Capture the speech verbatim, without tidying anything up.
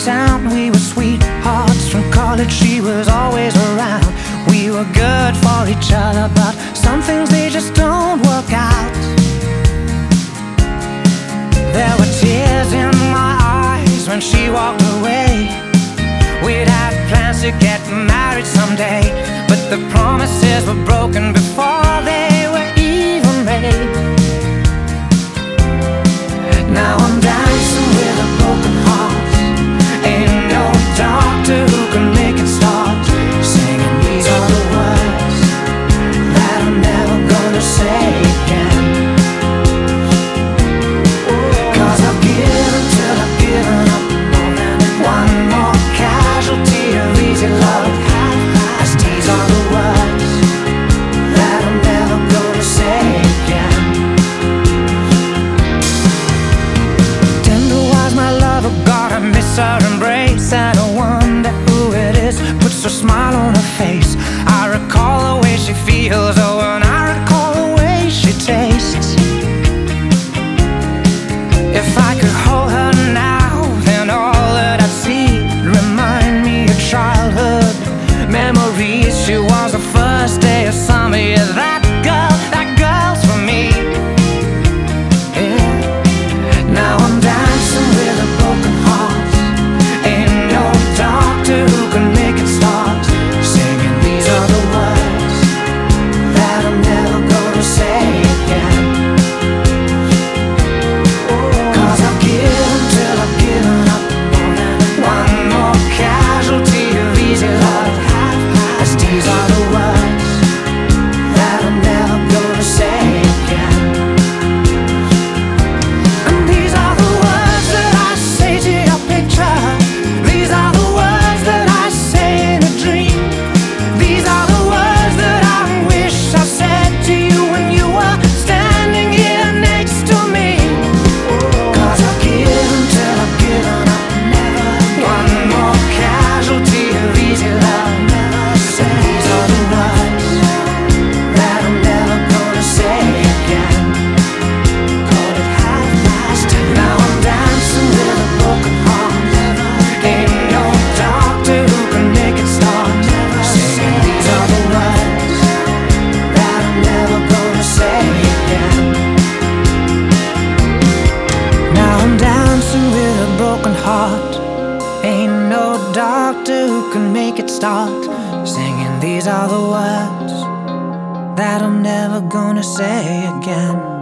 town. We were sweethearts from college, she was always around. We were good for each other, but some things they just don't work out. There were tears in my eyes when she walked away. We'd had plans to get married someday, but the promises were broken before they were even made. Now I'm dancing with a broken heart. Ain't no doctor who can make it stop. Singing these are the words that I'm never gonna say again. Cause I've given till I've given up. More than one more casualty of easy love. As these are the words that I'm never gonna say again. Tender-wise, my lover, God, I miss her embrace. And I wonder who it is, puts a smile on her face. I recall the way she feels, oh, and I recall the way she tastes. If I could hold her now, then all that I'd see remind me of childhood memories. She was the first day of summer, yeah, that girl, that girl's for me. Yeah. Now I'm dancing with a broken heart. Ain't no doctor who can make it stop. Singing these are the words that I'm never gonna say again. Cause I've given till I've given up. One more casualty of easy love. As these are the words that I'm never gonna say again. And these are the words that I say to your picture. These are the words that I say in a dream. These are the words that I wish I said to you when you were standing here next to me. Cause I've given till I've given up. One more casualty of easy love. These are the words that I'm never gonna say again. Call it half past ten. Now I'm dancing with a broken heart. Ain't no doctor who can make it stop. Singing these are the words that I'm never gonna say again. Now I'm dancing with a broken heart. Ain't no doctor who can make it stop. Singing these are the words that I'm never gonna say again.